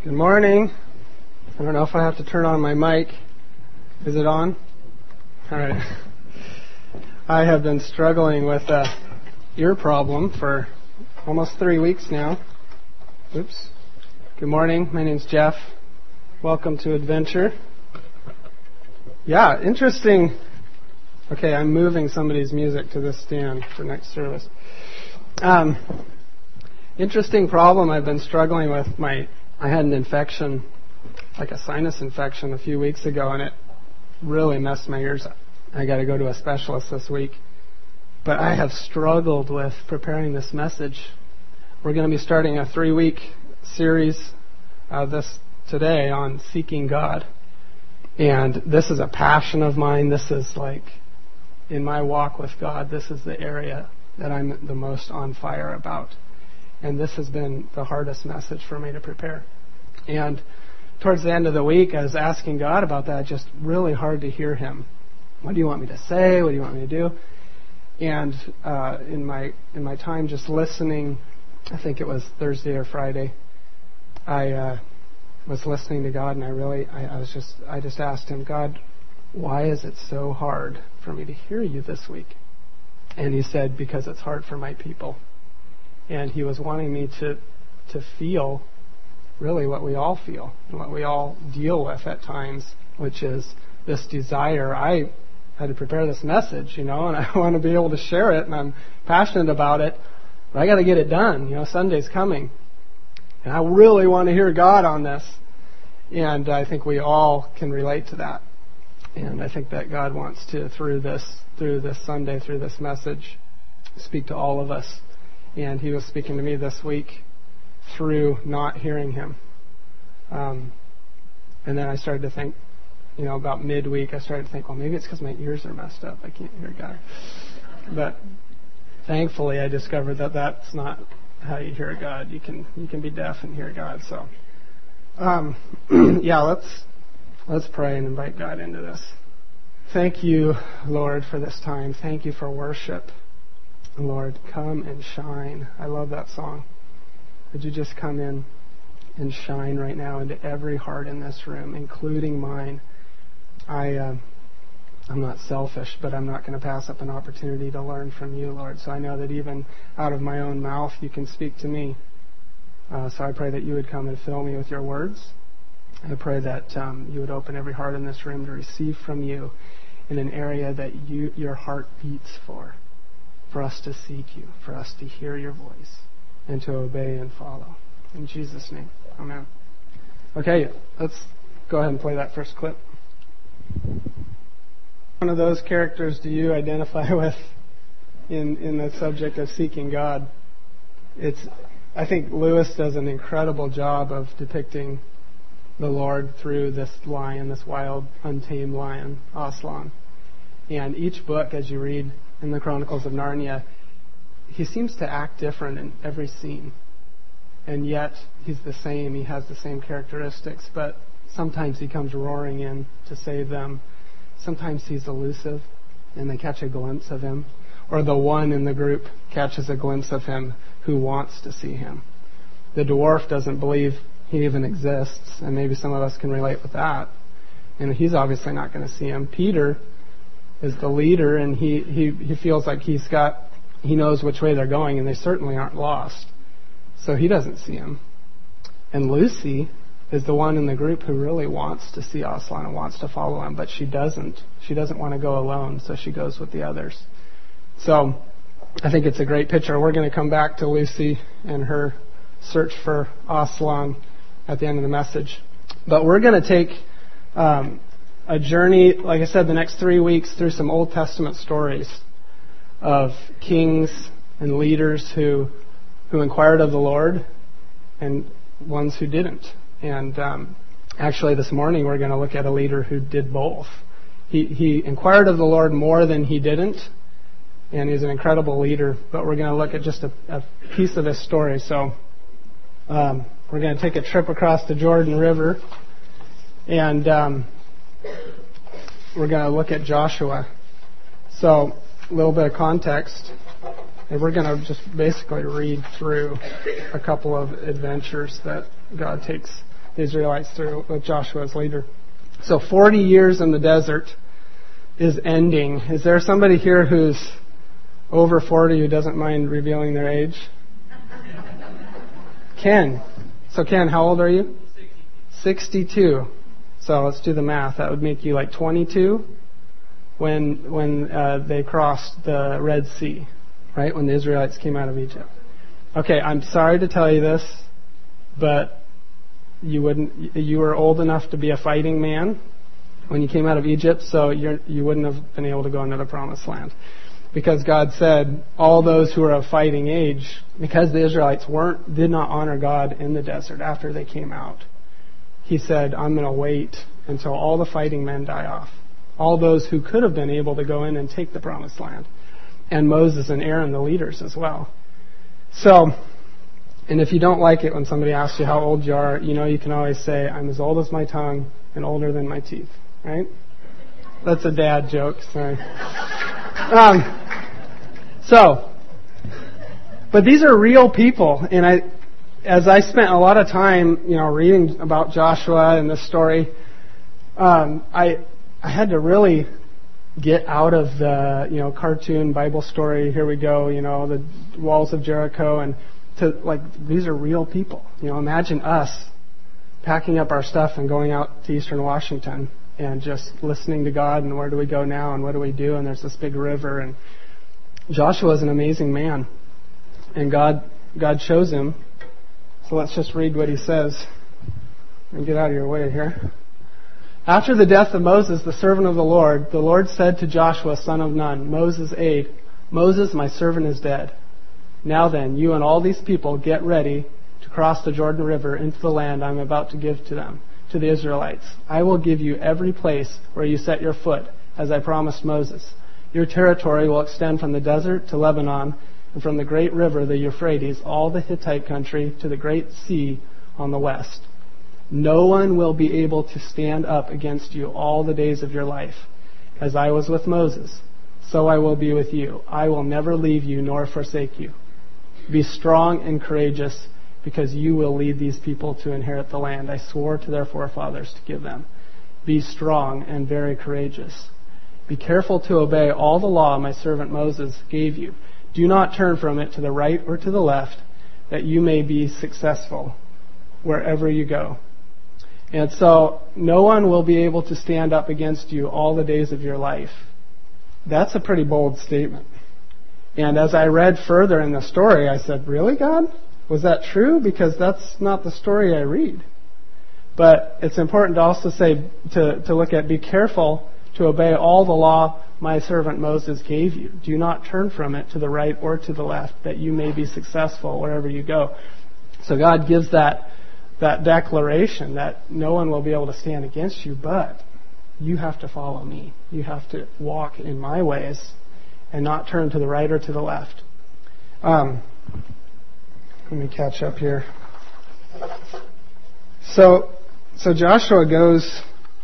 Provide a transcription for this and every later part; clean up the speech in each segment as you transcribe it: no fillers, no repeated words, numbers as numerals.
Good morning. I don't know if I have to turn on my mic. Is it on? All right. I have been struggling with a ear problem for almost 3 weeks now. Oops. Good morning. My name's Jeff. Welcome to Adventure. Yeah, interesting. Okay, I'm moving somebody's music to this stand for next service. Interesting problem I've been struggling with. I had an infection, like a sinus infection a few weeks ago, and it really messed my ears up. I got to go to a specialist this week. But I have struggled with preparing this message. We're going to be starting a 3-week series today on seeking God. And this is a passion of mine. This is like, in my walk with God, this is the area that I'm the most on fire about. And this has been the hardest message for me to prepare. And towards the end of the week, I was asking God about that. Just really hard to hear Him. What do you want me to say? What do you want me to do? And in my time just listening, I think it was Thursday or Friday, I was listening to God, and I just asked Him, God, why is it so hard for me to hear You this week? And He said, because it's hard for My people. And He was wanting me to feel really what we all feel and what we all deal with at times, which is this desire. I had to prepare this message, and I want to be able to share it, and I'm passionate about it, but I got to get it done. Sunday's coming, and I really want to hear God on this, and I think we all can relate to that. And I think that God wants to, through this Sunday, through this message, speak to all of us. And He was speaking to me this week through not hearing Him. And then I started to think, about midweek, I started to think, well, maybe it's because my ears are messed up. I can't hear God. But thankfully, I discovered that that's not how you hear God. You can be deaf and hear God. So, let's pray and invite God into this. Thank You, Lord, for this time. Thank You for worship. Lord, come and shine. I love that song. Would You just come in and shine right now into every heart in this room, including mine. I'm not selfish, but I'm not going to pass up an opportunity to learn from You, Lord. So I know that even out of my own mouth, You can speak to me. So I pray that You would come and fill me with Your words. I pray that You would open every heart in this room to receive from You in an area that Your heart beats for us to seek You, for us to hear Your voice, and to obey and follow. In Jesus' name, amen. Okay, let's go ahead and play that first clip. One of those characters do you identify with in the subject of seeking God? I think Lewis does an incredible job of depicting the Lord through this lion, this wild, untamed lion, Aslan. And each book, as you read in the Chronicles of Narnia, he seems to act different in every scene. And yet, he's the same. He has the same characteristics. But sometimes he comes roaring in to save them. Sometimes he's elusive, and they catch a glimpse of him. Or the one in the group catches a glimpse of him who wants to see him. The dwarf doesn't believe he even exists, and maybe some of us can relate with that. And he's obviously not going to see him. Peter is the leader, and he feels like he knows which way they're going, and they certainly aren't lost. So he doesn't see him. And Lucy is the one in the group who really wants to see Aslan and wants to follow him, but she doesn't. She doesn't want to go alone, so she goes with the others. So I think it's a great picture. We're going to come back to Lucy and her search for Aslan at the end of the message. But we're going to take a journey, like I said, the next 3 weeks through some Old Testament stories of kings and leaders who inquired of the Lord and ones who didn't. And actually this morning we're going to look at a leader who did both. He inquired of the Lord more than he didn't, and he's an incredible leader. But we're going to look at just a piece of his story. So we're going to take a trip across the Jordan River, and we're going to look at Joshua. So a little bit of context. And we're going to just basically read through a couple of adventures that God takes the Israelites through with Joshua as leader. So 40 years in the desert is ending. Is there somebody here who's over 40 who doesn't mind revealing their age? Ken. So Ken, how old are you? 62. So let's do the math. That would make you like 22 when they crossed the Red Sea, right? When the Israelites came out of Egypt. Okay, I'm sorry to tell you this, but you were old enough to be a fighting man when you came out of Egypt, so you wouldn't have been able to go into the Promised Land. Because God said, all those who are of fighting age, because the Israelites did not honor God in the desert after they came out, He said, I'm going to wait until all the fighting men die off. All those who could have been able to go in and take the Promised Land. And Moses and Aaron, the leaders as well. So, and if you don't like it when somebody asks you how old you are, you can always say, I'm as old as my tongue and older than my teeth. Right? That's a dad joke, sorry. But these are real people, and as I spent a lot of time, reading about Joshua and this story, I had to really get out of the, cartoon Bible story. Here we go, the walls of Jericho, and to these are real people. Imagine us packing up our stuff and going out to Eastern Washington and just listening to God, and where do we go now, and what do we do? And there's this big river, and Joshua is an amazing man, and God chose him. So let's just read what he says and get out of your way here. After the death of Moses, the servant of the Lord said to Joshua, son of Nun, Moses' aide, Moses, my servant, is dead. Now then, you and all these people get ready to cross the Jordan River into the land I'm about to give to them, to the Israelites. I will give you every place where you set your foot, as I promised Moses. Your territory will extend from the desert to Lebanon, and from the great river, the Euphrates, all the Hittite country, to the great sea on the west. No one will be able to stand up against you all the days of your life. As I was with Moses, so I will be with you. I will never leave you nor forsake you. Be strong and courageous, because you will lead these people to inherit the land I swore to their forefathers to give them. Be strong and very courageous. Be careful to obey all the law my servant Moses gave you. Do not turn from it to the right or to the left, that you may be successful wherever you go. And so, no one will be able to stand up against you all the days of your life. That's a pretty bold statement. And as I read further in the story, I said, really, God? Was that true? Because that's not the story I read. But it's important to also say, to look at, be careful to obey all the law my servant Moses gave you. Do not turn from it to the right or to the left, that you may be successful wherever you go. So God gives that declaration that no one will be able to stand against you, but you have to follow me. You have to walk in my ways and not turn to the right or to the left. Let me catch up here. So Joshua goes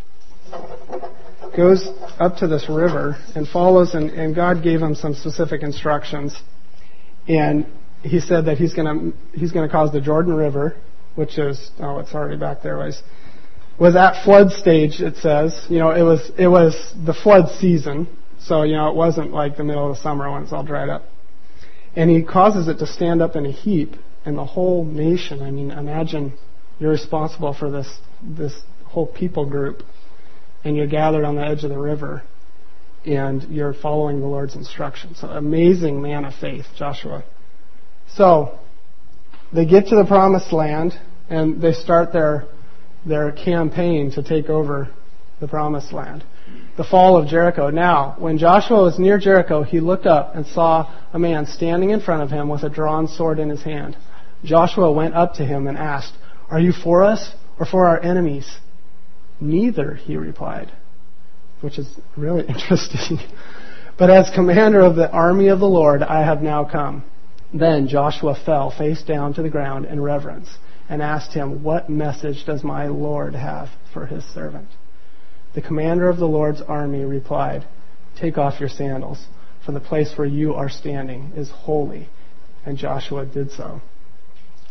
up to this river and follows, and God gave him some specific instructions. And he said that he's going to cause the Jordan River, which is, it's already back there, was at flood stage, it says. It was the flood season, so it wasn't like the middle of the summer when it's all dried up. And he causes it to stand up in a heap, and the whole nation, imagine you're responsible for this whole people group, and you're gathered on the edge of the river, and you're following the Lord's instructions. So, amazing man of faith, Joshua. So, they get to the Promised Land, and they start their campaign to take over the Promised Land. The fall of Jericho. Now, when Joshua was near Jericho, he looked up and saw a man standing in front of him with a drawn sword in his hand. Joshua went up to him and asked, "Are you for us or for our enemies?" "Neither," he replied, which is really interesting. "But as commander of the army of the Lord, I have now come." Then Joshua fell face down to the ground in reverence and asked him, "What message does my Lord have for his servant?" The commander of the Lord's army replied, "Take off your sandals, for the place where you are standing is holy." And Joshua did so.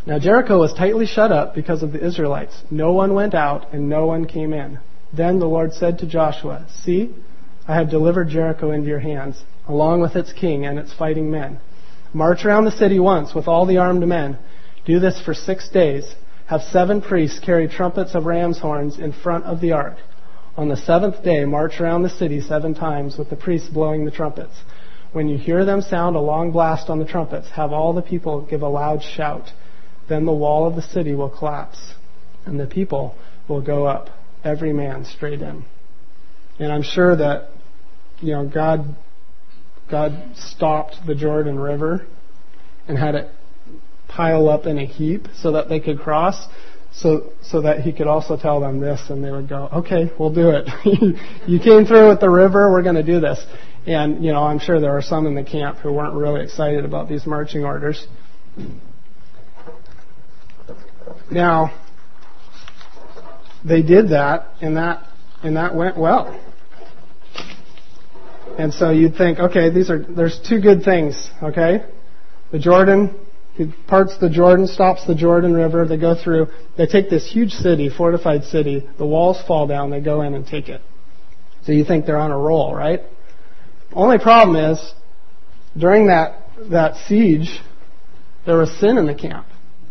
Now Jericho was tightly shut up because of the Israelites. No one went out and no one came in. Then the Lord said to Joshua, "See, I have delivered Jericho into your hands, along with its king and its fighting men. March around the city once with all the armed men. Do this for 6 days. Have 7 priests carry trumpets of ram's horns in front of the ark. On the 7th day, march around the city 7 times with the priests blowing the trumpets. When you hear them sound a long blast on the trumpets, have all the people give a loud shout. Then the wall of the city will collapse, and the people will go up, every man straight in." And I'm sure that, God stopped the Jordan River and had it pile up in a heap so that they could cross, so that he could also tell them this, and they would go, "Okay, we'll do it." You came through with the river, we're going to do this. And, I'm sure there were some in the camp who weren't really excited about these marching orders. Now, they did that, and that went well. And so you'd think, okay, there's 2 good things, okay? The Jordan, he parts the Jordan, stops the Jordan River, they go through, they take this huge city, fortified city, the walls fall down, they go in and take it. So you think they're on a roll, right? Only problem is, during that siege, there was sin in the camp.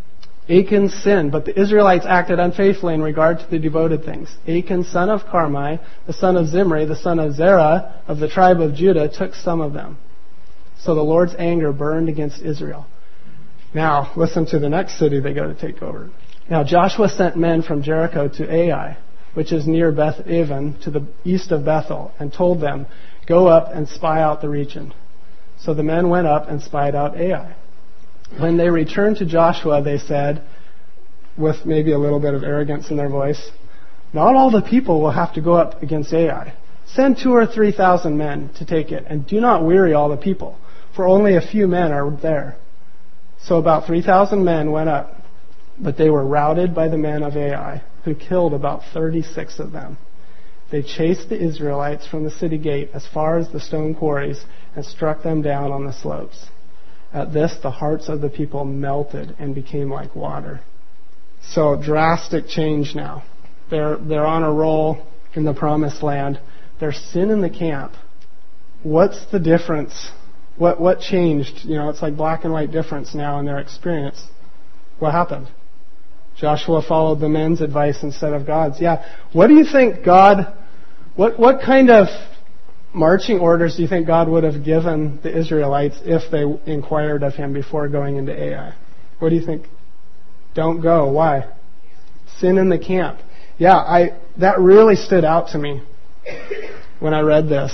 Achan sinned, but the Israelites acted unfaithfully in regard to the devoted things. Achan, son of Carmi, the son of Zimri, the son of Zerah, of the tribe of Judah, took some of them. So the Lord's anger burned against Israel. Now, listen to the next city they go to take over. Now Joshua sent men from Jericho to Ai, which is near Beth Aven, to the east of Bethel, and told them, "Go up and spy out the region." So the men went up and spied out Ai. When they returned to Joshua, they said, with maybe a little bit of arrogance in their voice, "Not all the people will have to go up against Ai. Send 2,000 or 3,000 men to take it, and do not weary all the people, for only a few men are there." So about 3,000 men went up, but they were routed by the men of Ai, who killed about 36 of them. They chased the Israelites from the city gate as far as the stone quarries and struck them down on the slopes. At this, the hearts of the people melted and became like water. So drastic change now. They're on a roll in the promised land. There's sin in the camp. What's the difference? What changed? It's like black and white difference now in their experience. What happened? Joshua followed the men's advice instead of God's. Yeah. What do you think God... What kind of marching orders do you think God would have given the Israelites if they inquired of Him before going into Ai? What do you think? Don't go. Why? Sin in the camp. Yeah, that really stood out to me when I read this.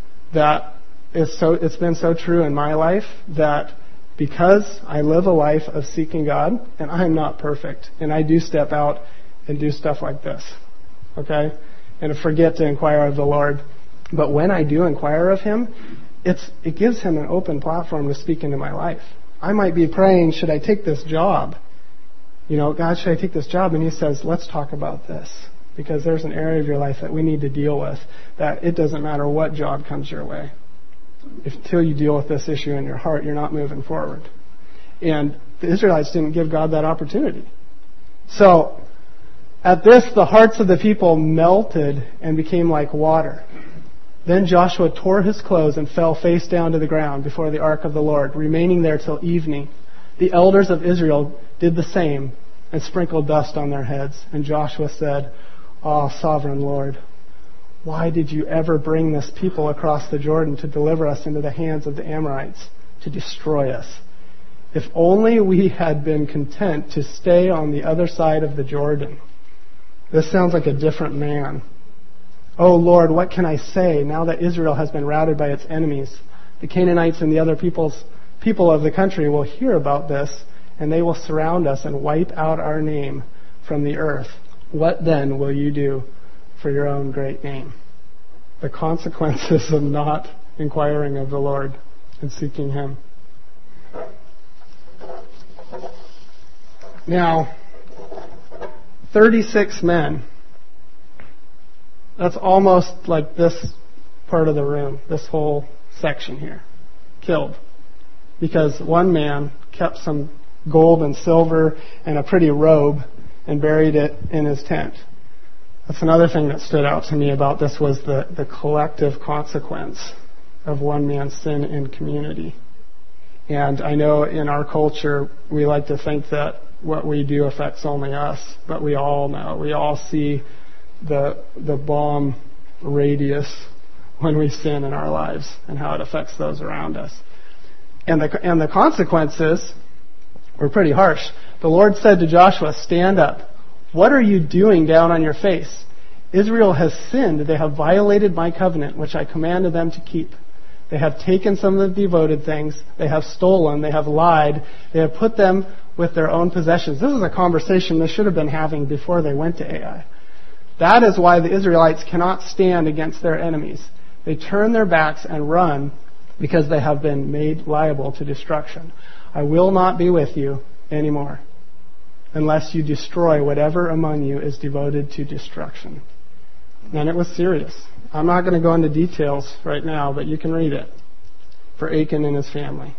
That it's been so true in my life that because I live a life of seeking God, and I'm not perfect, and I do step out and do stuff like this, okay, and forget to inquire of the Lord. But when I do inquire of Him, it gives Him an open platform to speak into my life. I might be praying, should I take this job? God, should I take this job? And He says, let's talk about this. Because there's an area of your life that we need to deal with, that it doesn't matter what job comes your way. Until you deal with this issue in your heart, you're not moving forward. And the Israelites didn't give God that opportunity. So, at this, the hearts of the people melted and became like water. Then Joshua tore his clothes and fell face down to the ground before the ark of the Lord, remaining there till evening. The elders of Israel did the same and sprinkled dust on their heads. And Joshua said, "Ah, sovereign Lord, why did you ever bring this people across the Jordan to deliver us into the hands of the Amorites, to destroy us? If only we had been content to stay on the other side of the Jordan." This sounds like a different man. "Oh Lord, what can I say now that Israel has been routed by its enemies? The Canaanites and the other people of the country will hear about this, and they will surround us and wipe out our name from the earth. What then will you do for your own great name?" The consequences of not inquiring of the Lord and seeking Him. Now, 36 men. That's almost like this part of the room, this whole section here, killed. Because one man kept some gold and silver and a pretty robe and buried it in his tent. That's another thing that stood out to me about this was the collective consequence of one man's sin in community. And I know in our culture we like to think that what we do affects only us, but we all know, we all see the bomb radius when we sin in our lives and how it affects those around us. And the consequences were pretty harsh. The Lord said to Joshua, "Stand up. What are you doing down on your face? Israel has sinned. They have violated my covenant, which I commanded them to keep. They have taken some of the devoted things. They have stolen. They have lied. They have put them with their own possessions." This is a conversation they should have been having before they went to Ai. That is why the Israelites cannot stand against their enemies. They turn their backs and run because they have been made liable to destruction. I will not be with you anymore unless you destroy whatever among you is devoted to destruction. And it was serious. I'm not going to go into details right now, but you can read it for Achan and his family.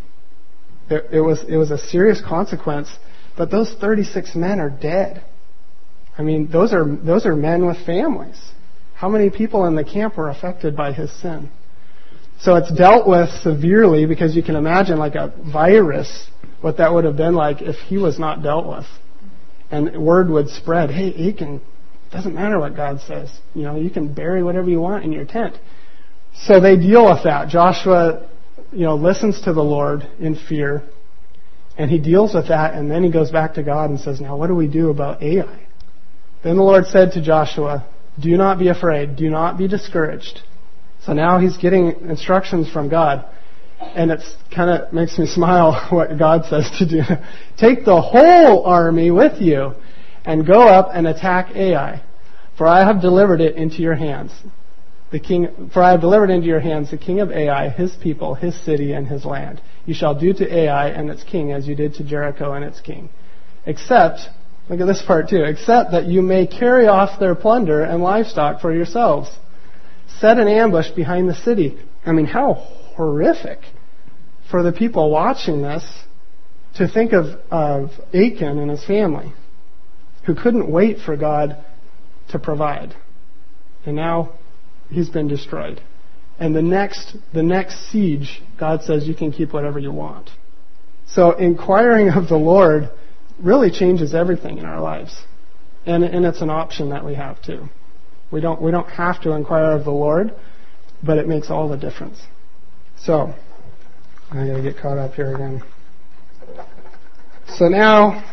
It was a serious consequence, but those 36 men are dead. I mean, those are men with families. How many people in the camp were affected by his sin? So it's dealt with severely, because you can imagine like a virus, what that would have been like if he was not dealt with. And word would spread, hey, Achan, doesn't matter what God says. You can bury whatever you want in your tent. So they deal with that. Joshua, listens to the Lord in fear, and he deals with that, and then he goes back to God and says, now what do we do about Ai? Then the Lord said to Joshua, do not be afraid. Do not be discouraged. So now he's getting instructions from God. And it's kind of makes me smile what God says to do. Take the whole army with you and go up and attack Ai. For I have delivered it into your hands. For I have delivered into your hands the king of Ai, his people, his city, and his land. You shall do to Ai and its king as you did to Jericho and its king. Except, look at this part too, except that you may carry off their plunder and livestock for yourselves. Set an ambush behind the city. I mean, how horrific for the people watching this to think of Achan and his family, who couldn't wait for God to provide. And now he's been destroyed. And the next siege, God says you can keep whatever you want. So inquiring of the Lord really changes everything in our lives. And it's an option that we have too. We don't have to inquire of the Lord, but it makes all the difference. So, I gotta get caught up here again. So now,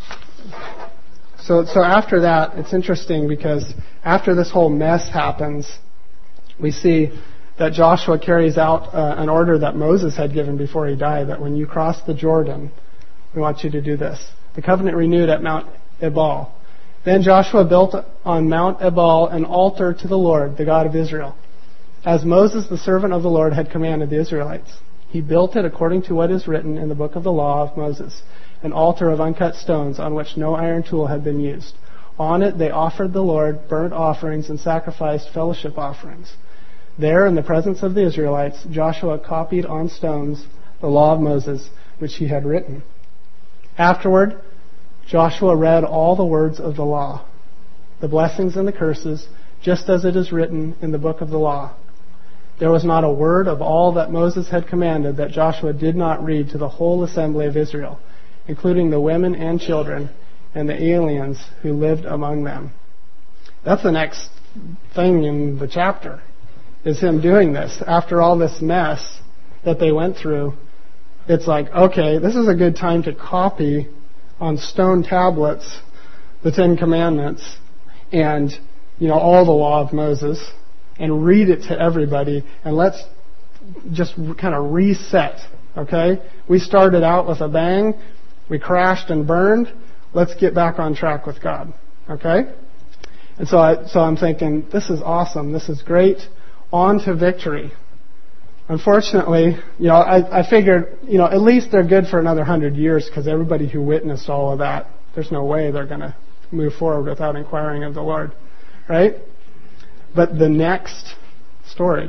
so after that, it's interesting because after this whole mess happens, we see that Joshua carries out an order that Moses had given before he died, that when you cross the Jordan, we want you to do this. The covenant renewed at Mount Ebal. Then Joshua built on Mount Ebal an altar to the Lord, the God of Israel, as Moses, the servant of the Lord, had commanded the Israelites. He built it according to what is written in the book of the law of Moses, an altar of uncut stones on which no iron tool had been used. On it they offered the Lord burnt offerings and sacrificed fellowship offerings. There, in the presence of the Israelites, Joshua copied on stones the law of Moses, which he had written. Afterward, Joshua read all the words of the law, the blessings and the curses, just as it is written in the book of the law. There was not a word of all that Moses had commanded that Joshua did not read to the whole assembly of Israel, including the women and children and the aliens who lived among them. That's the next thing in the chapter, is him doing this. After all this mess that they went through, it's like, okay, this is a good time to copy on stone tablets the Ten Commandments and all the law of Moses, and read it to everybody, and let's just kind of reset. Okay, we started out with a bang, we crashed and burned. Let's get back on track with God. Okay, and so I'm thinking, this is awesome, this is great, on to victory. Unfortunately, I figured, at least they're good for another 100 years, because everybody who witnessed all of that, there's no way they're going to move forward without inquiring of the Lord, right? But the next story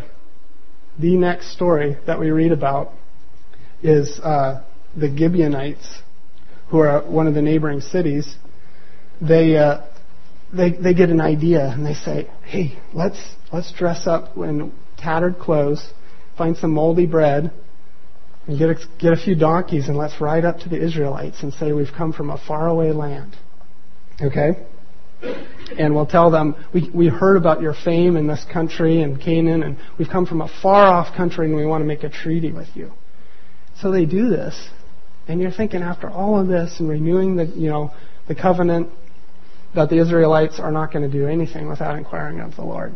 that we read about is the Gibeonites, who are one of the neighboring cities, they get an idea and they say, hey, let's dress up in tattered clothes, find some moldy bread, and get a few donkeys, and let's ride up to the Israelites and say we've come from a faraway land. Okay? And we'll tell them, we heard about your fame in this country in Canaan, and we've come from a far-off country and we want to make a treaty with you. So they do this. And you're thinking, after all of this and renewing the covenant, that the Israelites are not going to do anything without inquiring of the Lord.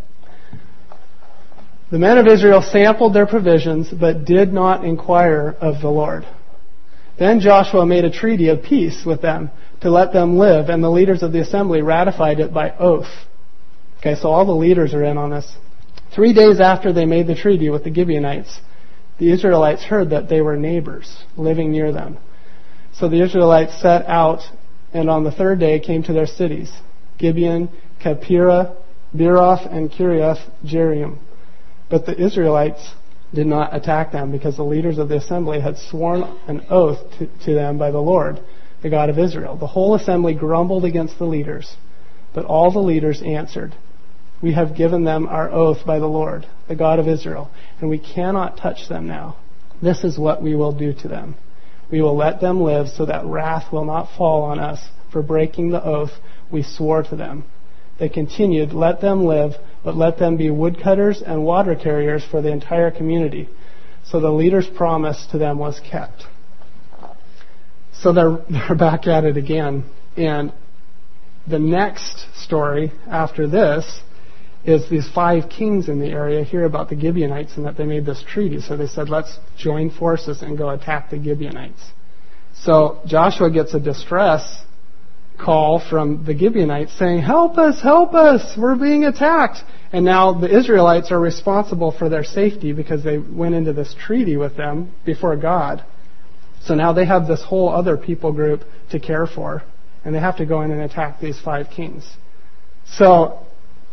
The men of Israel sampled their provisions, but did not inquire of the Lord. Then Joshua made a treaty of peace with them to let them live, and the leaders of the assembly ratified it by oath. Okay, so all the leaders are in on this. 3 days after they made the treaty with the Gibeonites, the Israelites heard that they were neighbors living near them. So the Israelites set out, and on the third day came to their cities, Gibeon, Kephirah, Beeroth, and Kiriath Jearim. But the Israelites did not attack them, because the leaders of the assembly had sworn an oath to them by the Lord, the God of Israel. The whole assembly grumbled against the leaders, but all the leaders answered, we have given them our oath by the Lord, the God of Israel, and we cannot touch them now. This is what we will do to them. We will let them live so that wrath will not fall on us for breaking the oath we swore to them. They continued, let them live, but let them be woodcutters and water carriers for the entire community. So the leader's promise to them was kept. So they're back at it again. And the next story after this is these 5 kings in the area hear about the Gibeonites and that they made this treaty. So they said, let's join forces and go attack the Gibeonites. So Joshua gets a distress call from the Gibeonites saying, help us, we're being attacked. And now the Israelites are responsible for their safety because they went into this treaty with them before God. So now they have this whole other people group to care for, and they have to go in and attack these 5 kings. So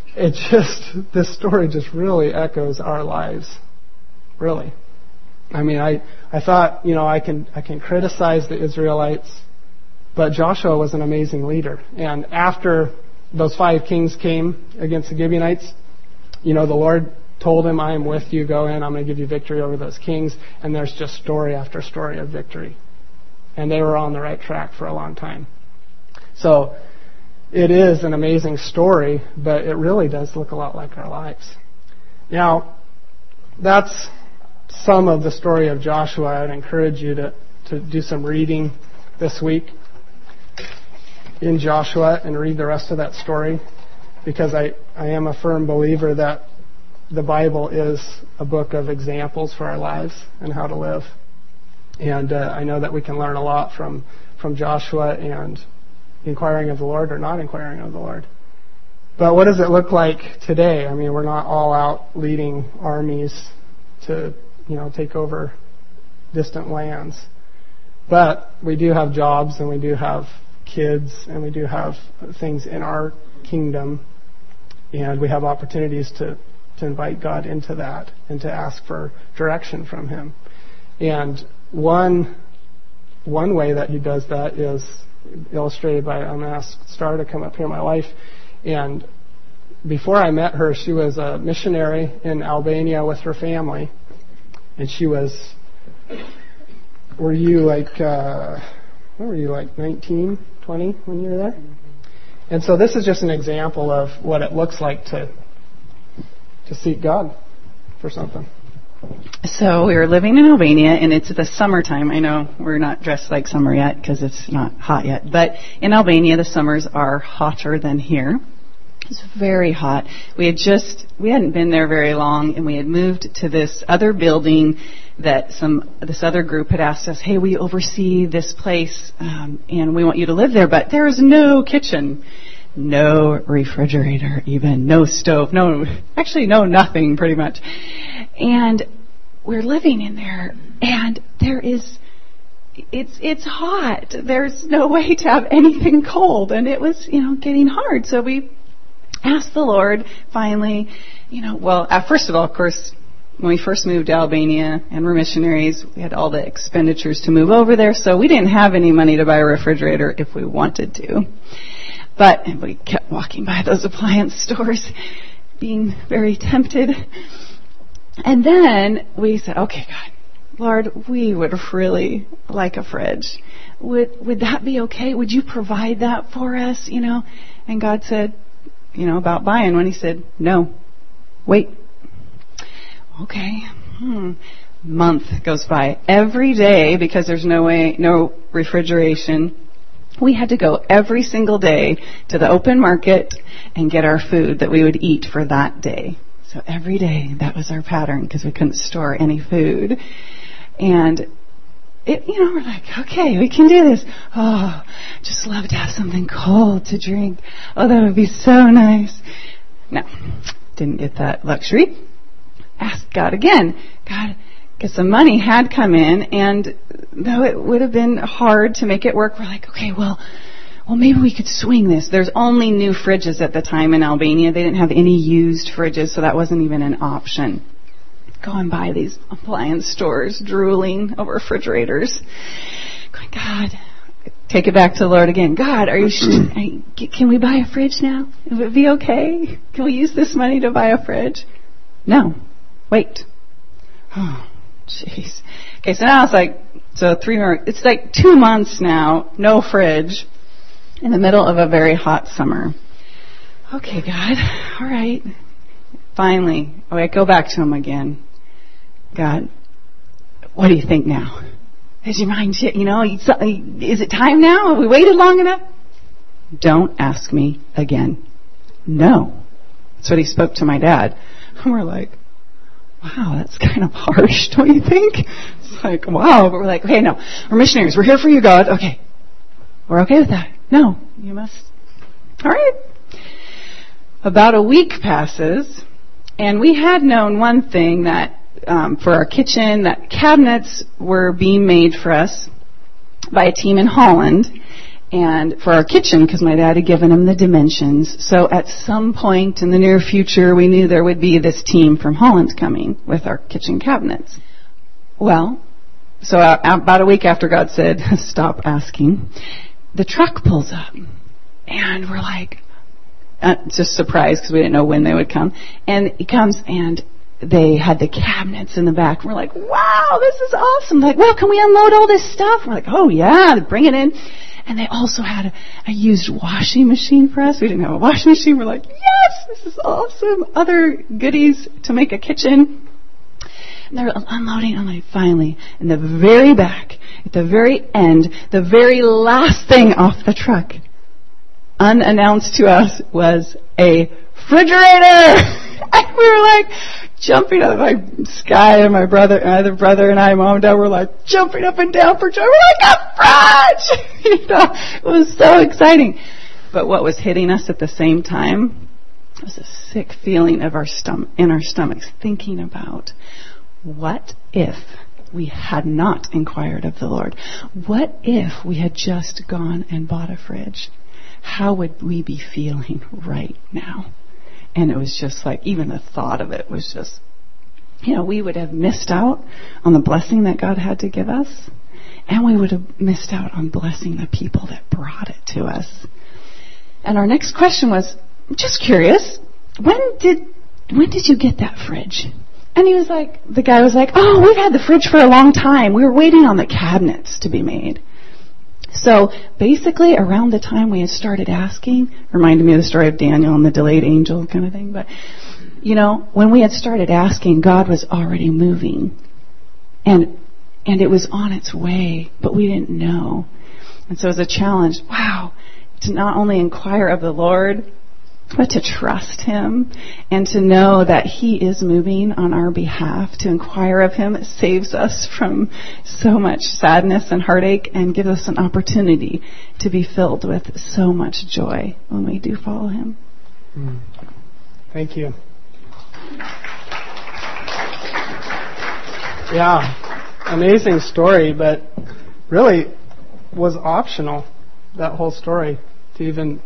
this story just really echoes our lives. Really. I mean, I thought, I can criticize the Israelites, but Joshua was an amazing leader. And after those 5 kings came against the Gibeonites, the Lord told him, I am with you, go in, I'm going to give you victory over those kings. And there's just story after story of victory. And they were on the right track for a long time. So it is an amazing story, but it really does look a lot like our lives. Now, that's some of the story of Joshua. I'd encourage you to do some reading this week in Joshua and read the rest of that story, because I am a firm believer that the Bible is a book of examples for our lives and how to live. And I know that we can learn a lot from Joshua and inquiring of the Lord or not inquiring of the Lord. But what does it look like today? I mean, we're not all out leading armies to, take over distant lands. But we do have jobs, and we do have kids, and we do have things in our kingdom, and we have opportunities to invite God into that and to ask for direction from Him. And one way that He does that is illustrated by, I'm going to ask Star to come up here, my wife. And before I met her, she was a missionary in Albania with her family. And she was, were you like 19, 20 when you were there? And so this is just an example of what it looks like to seek God for something. So we were living in Albania, and it's the summertime. I know we're not dressed like summer yet because it's not hot yet. But in Albania, the summers are hotter than here. It's very hot. We hadn't been there very long, and we had moved to this other building that this other group had asked us, hey, we oversee this place, and we want you to live there, but there is no kitchen. No refrigerator, even no stove, no nothing pretty much. And we're living in there, and it's hot. There's no way to have anything cold, and it was, getting hard. So we asked the Lord finally, first of all, of course, when we first moved to Albania and we're missionaries, we had all the expenditures to move over there, so we didn't have any money to buy a refrigerator if we wanted to. But we kept walking by those appliance stores, being very tempted. And then we said, okay, God, Lord, we would really like a fridge. Would that be okay? Would you provide that for us, And God said, about buying one, he said, no, wait. Okay. Month goes by. Every day, because there's no refrigeration, we had to go every single day to the open market and get our food that we would eat for that day. So every day, that was our pattern because we couldn't store any food. And we're like, okay, we can do this. Oh, just love to have something cold to drink. Oh, that would be so nice. No, didn't get that luxury. Asked God again. God, because the money had come in, and though it would have been hard to make it work, we're like, okay, well, maybe we could swing this. There's only new fridges at the time in Albania. They didn't have any used fridges, so that wasn't even an option. Going by these appliance stores, drooling over refrigerators. Going, God, take it back to the Lord again. God, are you can we buy a fridge now? Would it be okay? Can we use this money to buy a fridge? No. Wait. Oh, jeez. Okay, so now it's like 2 months now, no fridge, in the middle of a very hot summer. Okay, God, all right. Finally, I go back to him again. God, what do you think now? Is your mind, is it time now? Have we waited long enough? Don't ask me again. No. That's what he spoke to my dad. And we're like, wow, that's kind of harsh, don't you think? It's like, wow. But we're like, okay, no. We're missionaries. We're here for you, God. Okay. We're okay with that. No. You must. All right. About a week passes, and we had known one thing, that for our kitchen, that cabinets were being made for us by a team in Holland, and for our kitchen, because my dad had given them the dimensions. So at some point in the near future, we knew there would be this team from Holland coming with our kitchen cabinets. Well, so about a week after God said, stop asking, the truck pulls up, and we're like, just surprised because we didn't know when they would come. And he comes, and they had the cabinets in the back. We're like, wow, this is awesome. Like, well, can we unload all this stuff? We're like, oh, yeah, bring it in. And they also had a used washing machine for us. We didn't have a washing machine. We're like, yes, this is awesome. Other goodies to make a kitchen. And they're unloading. Finally, in the very back, at the very end, the very last thing off the truck, unannounced to us, was a refrigerator. And we were like jumping out of my sky, and my other brother and I, mom and dad, were like jumping up and down for joy. We're like, a fridge! It was so exciting. But what was hitting us at the same time was a sick feeling of in our stomachs, thinking about, what if we had not inquired of the Lord? What if we had just gone and bought a fridge? How would we be feeling right now? And it was just like, even the thought of it was just, we would have missed out on the blessing that God had to give us. And we would have missed out on blessing the people that brought it to us. And our next question was, just curious, when did you get that fridge? And the guy was like, oh, we've had the fridge for a long time. We were waiting on the cabinets to be made. So basically, around the time we had started asking, reminded me of the story of Daniel and the delayed angel kind of thing. But, when we had started asking, God was already moving. And it was on its way, but we didn't know. And so it was a challenge, to not only inquire of the Lord, but to trust Him and to know that He is moving on our behalf. To inquire of Him, it saves us from so much sadness and heartache and gives us an opportunity to be filled with so much joy when we do follow Him. Thank you. Yeah, amazing story, but really was optional, that whole story, to even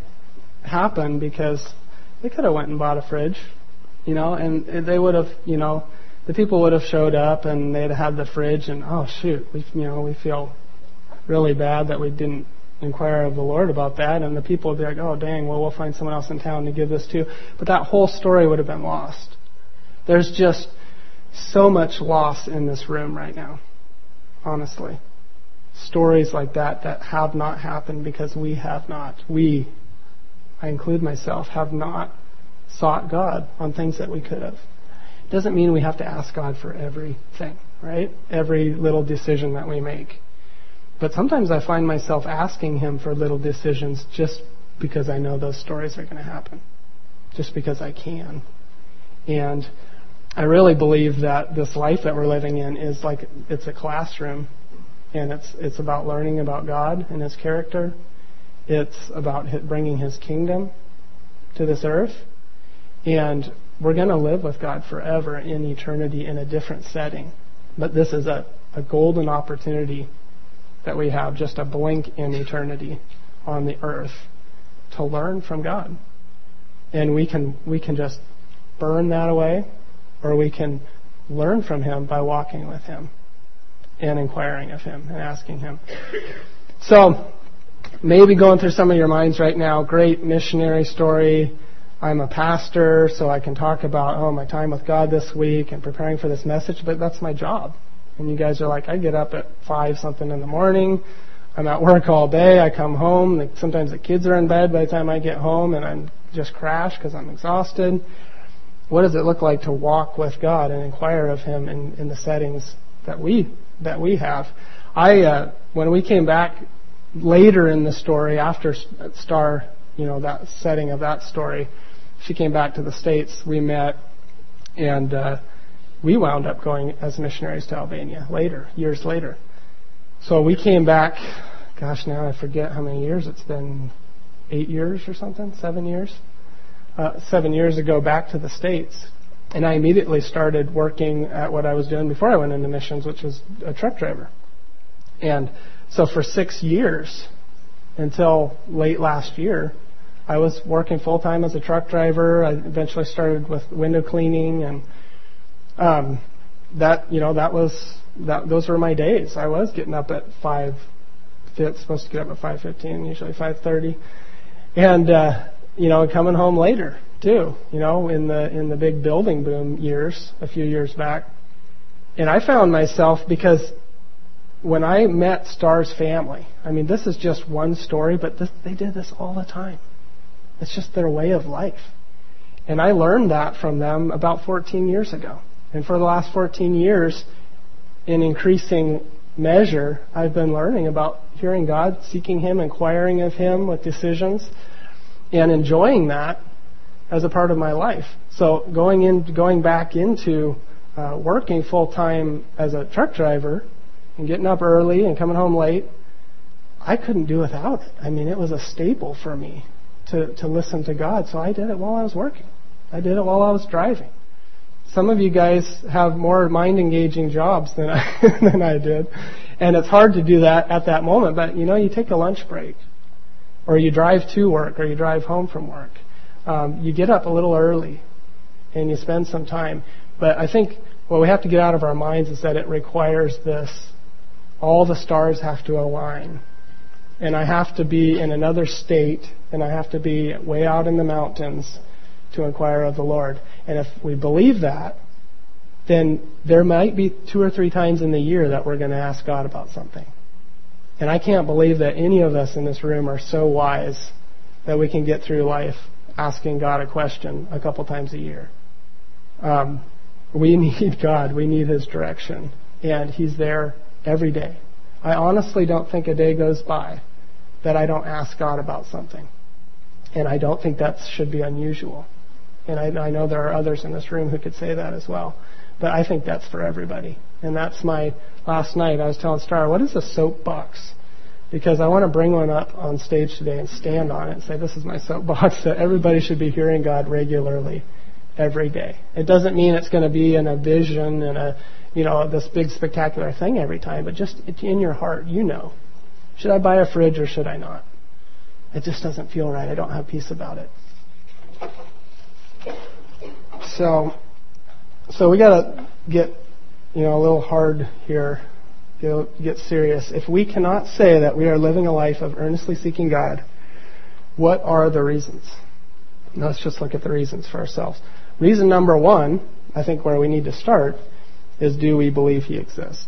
happen, because they could have went and bought a fridge, and they would have, the people would have showed up and they'd had the fridge and, oh shoot, we feel really bad that we didn't inquire of the Lord about that, and the people would be like, oh dang, well, we'll find someone else in town to give this to. But that whole story would have been lost. There's just so much loss in this room right now, honestly. Stories like that have not happened because we have not. I include myself, have not sought God on things that we could have. It doesn't mean we have to ask God for everything, right? Every little decision that we make. But sometimes I find myself asking Him for little decisions just because I know those stories are going to happen. Just because I can. And I really believe that this life that we're living in is like, it's a classroom. And it's about learning about God and His character. It's about bringing His kingdom to this earth. And we're going to live with God forever in eternity in a different setting. But this is a golden opportunity that we have, just a blink in eternity on the earth to learn from God. And we can just burn that away, or we can learn from Him by walking with Him and inquiring of Him and asking Him. So, maybe going through some of your minds right now, great missionary story. I'm a pastor, so I can talk about, my time with God this week and preparing for this message, but that's my job. And you guys are like, I get up at 5 something in the morning. I'm at work all day. I come home. Sometimes the kids are in bed by the time I get home, and I'm just crashed because I'm exhausted. What does it look like to walk with God and inquire of Him in the settings that we have? When we came back later in the story, after Star, that setting of that story, she came back to the States. We met, and we wound up going as missionaries to Albania years later. So we came back, gosh, now I forget how many years it's been, 8 years or something, 7 years? 7 years ago back to the States. And I immediately started working at what I was doing before I went into missions, which was a truck driver. And so for 6 years, until late last year, I was working full-time as a truck driver. I eventually started with window cleaning, and those were my days. I was getting up at 5. Supposed to get up at 5:15, usually 5:30, and coming home later too. In the big building boom years, a few years back, and I found myself, because when I met Star's family, this is just one story, but they did this all the time. It's just their way of life, and I learned that from them about 14 years ago. And for the last 14 years, in increasing measure, I've been learning about hearing God, seeking Him, inquiring of Him with decisions, and enjoying that as a part of my life. So going back into working full-time as a truck driver and getting up early and coming home late, I couldn't do without it. It was a staple for me to listen to God. So I did it while I was working. I did it while I was driving. Some of you guys have more mind-engaging jobs than I did, and it's hard to do that at that moment. But you take a lunch break, or you drive to work, or you drive home from work. You get up a little early, and you spend some time. But I think what we have to get out of our minds is that it requires this: all the stars have to align, and I have to be in another state, and I have to be way out in the mountains to inquire of the Lord. And if we believe that, then there might be 2 or 3 times in the year that we're going to ask God about something. And I can't believe that any of us in this room are so wise that we can get through life asking God a question a couple times a year. We need God. We need His direction. And He's there every day. I honestly don't think a day goes by that I don't ask God about something. And I don't think that should be unusual. And I know there are others in this room who could say that as well. But I think that's for everybody. And that's last night I was telling Star, what is a soapbox? Because I want to bring one up on stage today and stand on it and say, this is my soapbox, that everybody should be hearing God regularly, every day. It doesn't mean it's going to be in a vision and this big spectacular thing every time, but just in your heart, should I buy a fridge or should I not? It just doesn't feel right. I don't have peace about it. So So we got to get, a little hard here, get serious. If we cannot say that we are living a life of earnestly seeking God, what are the reasons? Now let's just look at the reasons for ourselves. Reason number one, I think where we need to start, is do we believe He exists?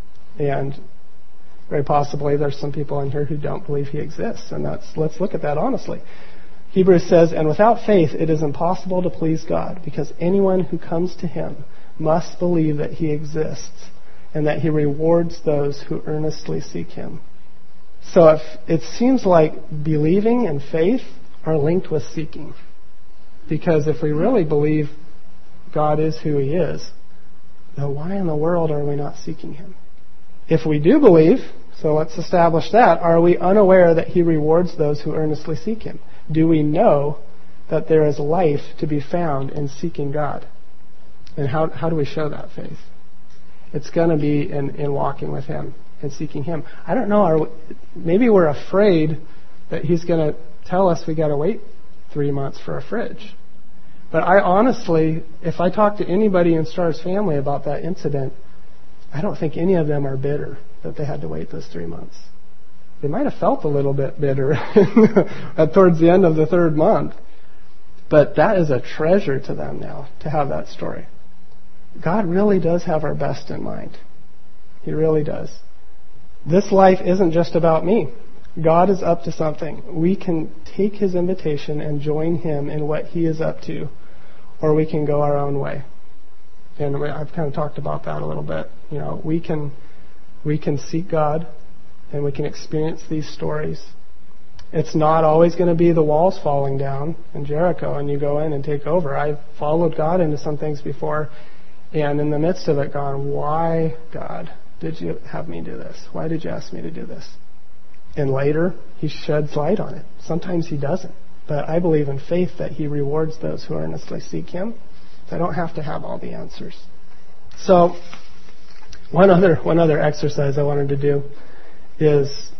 And very possibly there's some people in here who don't believe He exists, and let's look at that honestly. Hebrews says, and without faith it is impossible to please God, because anyone who comes to Him must believe that He exists and that He rewards those who earnestly seek Him. So if it seems like believing and faith are linked with seeking, because if we really believe God is who He is, then why in the world are we not seeking Him? If we do believe, so let's establish that, are we unaware that He rewards those who earnestly seek Him? Do we know that there is life to be found in seeking God? And how do we show that faith? It's going to be in walking with Him and seeking Him. I don't know, maybe we're afraid that He's going to tell us we got to wait 3 months for a fridge. But I honestly, if I talk to anybody in Star's family about that incident, I don't think any of them are bitter that they had to wait those 3 months. They might have felt a little bit bitter towards the end of the third month. But that is a treasure to them now, to have that story. God really does have our best in mind. He really does. This life isn't just about me. God is up to something. We can take His invitation and join Him in what He is up to, or we can go our own way. And I've kind of talked about that a little bit. We can seek God, and we can experience these stories. It's not always going to be the walls falling down in Jericho and you go in and take over. I've followed God into some things before, and in the midst of it gone, why, God, did you have me do this? Why did you ask me to do this? And later, He sheds light on it. Sometimes He doesn't. But I believe in faith that He rewards those who earnestly seek Him. So I don't have to have all the answers. So one other exercise I wanted to do is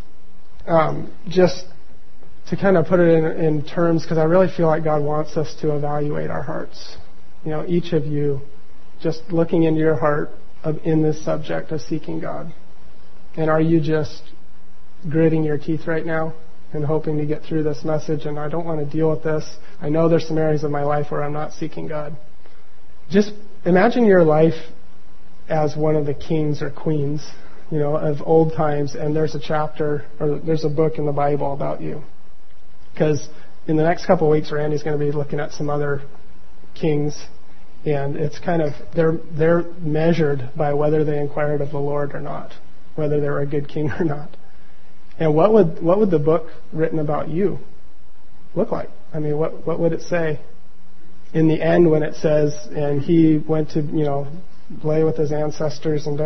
just to kind of put it in terms, because I really feel like God wants us to evaluate our hearts. Each of you, just looking into your heart in this subject of seeking God. And are you just gritting your teeth right now and hoping to get through this message, and I don't want to deal with this. I know there's some areas of my life where I'm not seeking God. Just imagine your life as one of the kings or queens, of old times, and there's a chapter or there's a book in the Bible about you. Because in the next couple of weeks, Randy's going to be looking at some other kings, and it's kind of they're measured by whether they inquired of the Lord or not, whether they were a good king or not. And what would the book written about you look like? I mean, what would it say? In the end, when it says, and he went to, lay with his ancestors and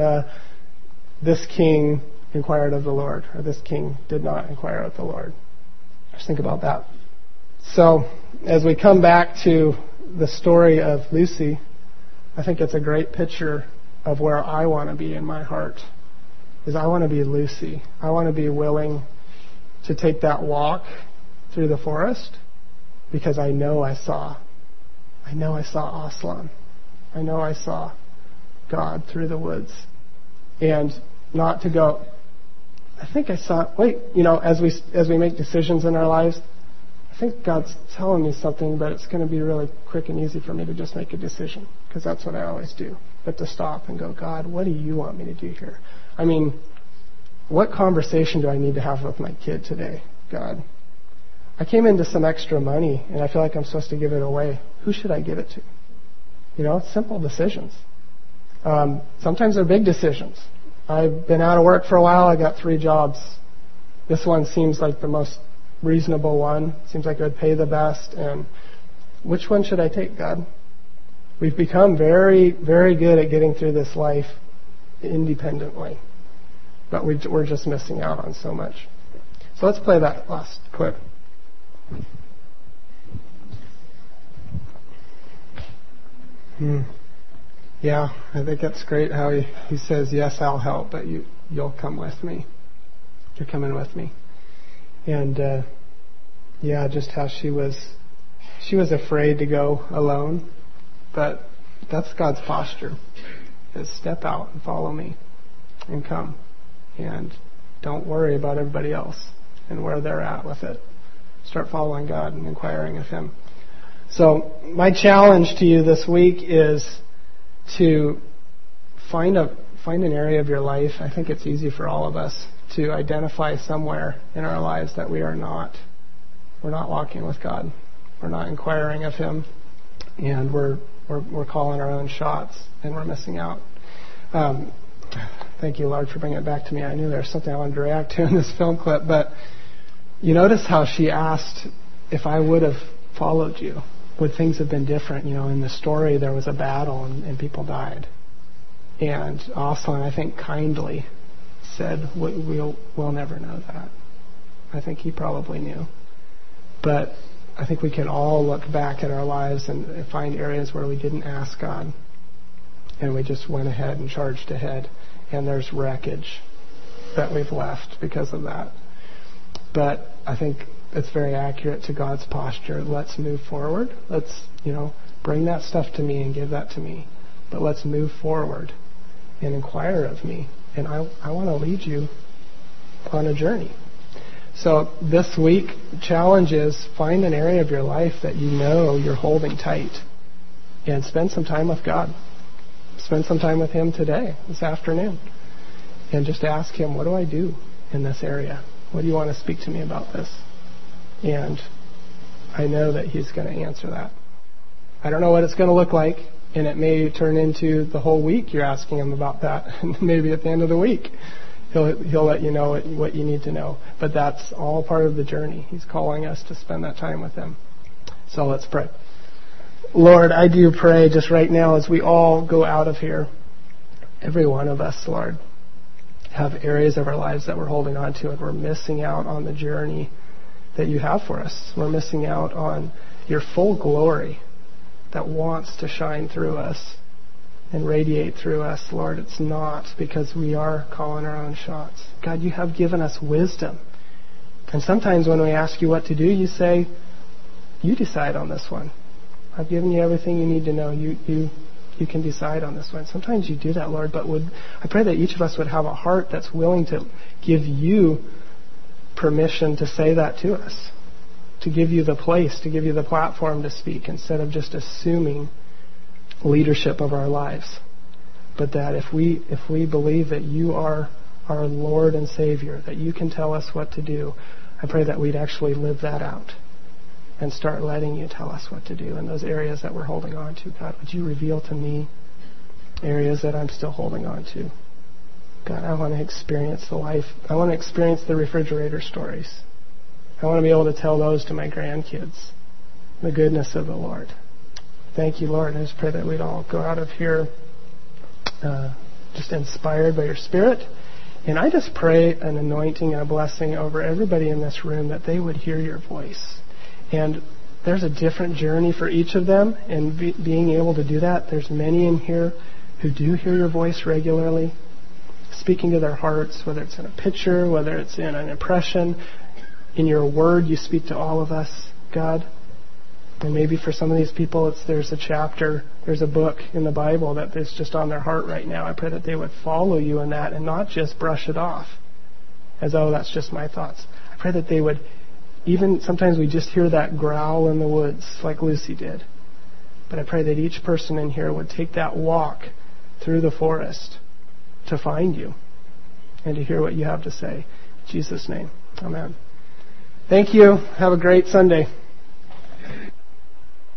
this king inquired of the Lord, or this king did not inquire of the Lord. Just think about that. So, as we come back to the story of Lucy, I think it's a great picture of where I want to be in my heart. Is I want to be Lucy. I want to be willing to take that walk through the forest because I know I saw Aslan. I know I saw God through the woods. And not to go, I think I saw, as we make decisions in our lives, I think God's telling me something, but it's going to be really quick and easy for me to just make a decision because that's what I always do. But to stop and go, God, what do you want me to do here? I mean, what conversation do I need to have with my kid today, God? I came into some extra money, and I feel like I'm supposed to give it away. Who should I give it to? Simple decisions. Sometimes they're big decisions. I've been out of work for a while. I got 3 jobs. This one seems like the most reasonable one. Seems like it would pay the best. And which one should I take, God? We've become very, very good at getting through this life independently. But we're just missing out on so much. So let's play that last clip. Yeah, I think that's great how he says, yes, I'll help, but you'll come with me. You're coming with me. And just how she was afraid to go alone, but That's God's posture, is step out and follow me and come. And don't worry about everybody else and where they're at with it. Start following God and inquiring of Him. So my challenge to you this week is to find an area of your life. I think it's easy for all of us to identify somewhere in our lives that we're not walking with God. We're not inquiring of Him, and we're calling our own shots, and we're missing out. Thank you, Lord, for bringing it back to me. I knew there was something I wanted to react to in this film clip, but you notice how she asked if I would have followed you. Would things have been different? In the story there was a battle and people died. And Aslan, I think, kindly said, we'll never know that. I think he probably knew. But I think we can all look back at our lives and find areas where we didn't ask God. And we just went ahead and charged ahead. And there's wreckage that we've left because of that. But I think it's very accurate to God's posture. Let's move forward. Let's, bring that stuff to me and give that to me. But let's move forward and inquire of me. And I want to lead you on a journey. So this week, the challenge is find an area of your life that you know you're holding tight. And spend some time with God. Spend some time with Him today, this afternoon. And just ask Him, what do I do in this area? What do you want to speak to me about this? And I know that He's going to answer that. I don't know what it's going to look like, and it may turn into the whole week you're asking Him about that. And maybe at the end of the week, He'll let you know what you need to know. But that's all part of the journey. He's calling us to spend that time with Him. So let's pray. Lord, I do pray just right now as we all go out of here, every one of us, Lord, have areas of our lives that we're holding on to, and we're missing out on the journey that you have for us. We're missing out on your full glory that wants to shine through us and radiate through us, Lord. It's not because we are calling our own shots. God, you have given us wisdom. And sometimes when we ask you what to do, you say, you decide on this one. I've given you everything you need to know. You can decide on this one. Sometimes you do that, Lord, but I pray that each of us would have a heart that's willing to give you permission to say that to us, to give you the place, to give you the platform to speak, instead of just assuming leadership of our lives. But that if we believe that you are our Lord and Savior, that you can tell us what to do, I pray that we'd actually live that out and start letting you tell us what to do in those areas that we're holding on to. God, would you reveal to me areas that I'm still holding on to? God, I want to experience the life. I want to experience the refrigerator stories. I want to be able to tell those to my grandkids, the goodness of the Lord. Thank you, Lord. I just pray that we'd all go out of here just inspired by your Spirit. And I just pray an anointing and a blessing over everybody in this room, that they would hear your voice. And there's a different journey for each of them, and being able to do that, there's many in here who do hear your voice regularly, speaking to their hearts, whether it's in a picture, whether it's in an impression. In your word, you speak to all of us, God. And maybe for some of these people, there's a chapter, there's a book in the Bible that is just on their heart right now. I pray that they would follow you in that and not just brush it off as, that's just my thoughts. I pray that they would, even sometimes we just hear that growl in the woods like Lucy did. But I pray that each person in here would take that walk through the forest to find you and to hear what you have to say. In Jesus' name, amen. Thank you. Have a great Sunday.